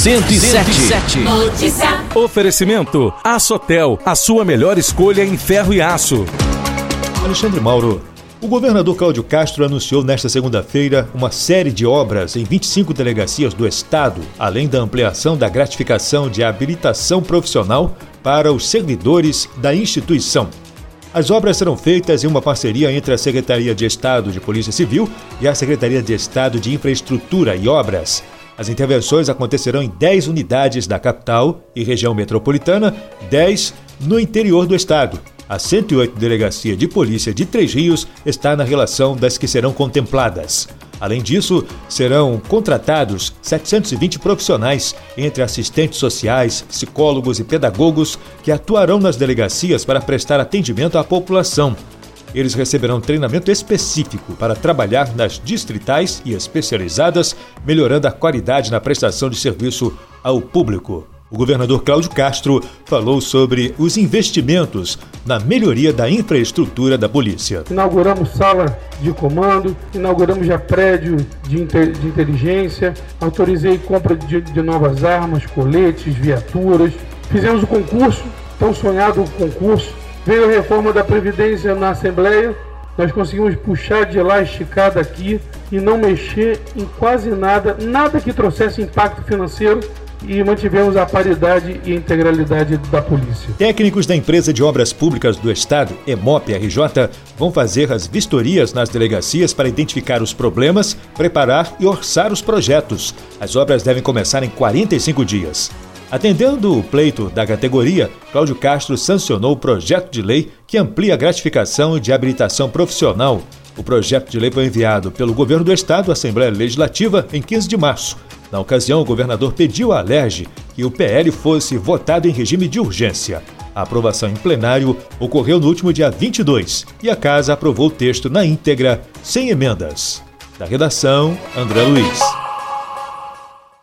107. Notícia. Oferecimento Açotel, a sua melhor escolha em ferro e aço. Alexandre Mauro. O governador Cláudio Castro anunciou nesta segunda-feira uma série de obras em 25 delegacias do estado, além da ampliação da gratificação de habilitação profissional para os servidores da instituição. As obras serão feitas em uma parceria entre a Secretaria de Estado de Polícia Civil e a Secretaria de Estado de Infraestrutura e Obras. As intervenções acontecerão em 10 unidades da capital e região metropolitana, 10 no interior do estado. A 108 Delegacia de Polícia de Três Rios está na relação das que serão contempladas. Além disso, serão contratados 720 profissionais, entre assistentes sociais, psicólogos e pedagogos, que atuarão nas delegacias para prestar atendimento à população. Eles receberão treinamento específico para trabalhar nas distritais e especializadas, melhorando a qualidade na prestação de serviço ao público. O governador Cláudio Castro falou sobre os investimentos na melhoria da infraestrutura da polícia. Inauguramos sala de comando, inauguramos já prédio de inteligência, autorizei compra de novas armas, coletes, viaturas. Fizemos o concurso, tão sonhado concurso. Veio a reforma da Previdência na Assembleia, nós conseguimos puxar de lá, esticar daqui e não mexer em quase nada, nada que trouxesse impacto financeiro, e mantivemos a paridade e integralidade da polícia. Técnicos da Empresa de Obras Públicas do Estado, EMOP-RJ, vão fazer as vistorias nas delegacias para identificar os problemas, preparar e orçar os projetos. As obras devem começar em 45 dias. Atendendo o pleito da categoria, Cláudio Castro sancionou o projeto de lei que amplia a gratificação de habilitação profissional. O projeto de lei foi enviado pelo governo do estado à Assembleia Legislativa em 15 de março. Na ocasião, o governador pediu à Alerj que o PL fosse votado em regime de urgência. A aprovação em plenário ocorreu no último dia 22 e a Casa aprovou o texto na íntegra, sem emendas. Da redação, André Luiz.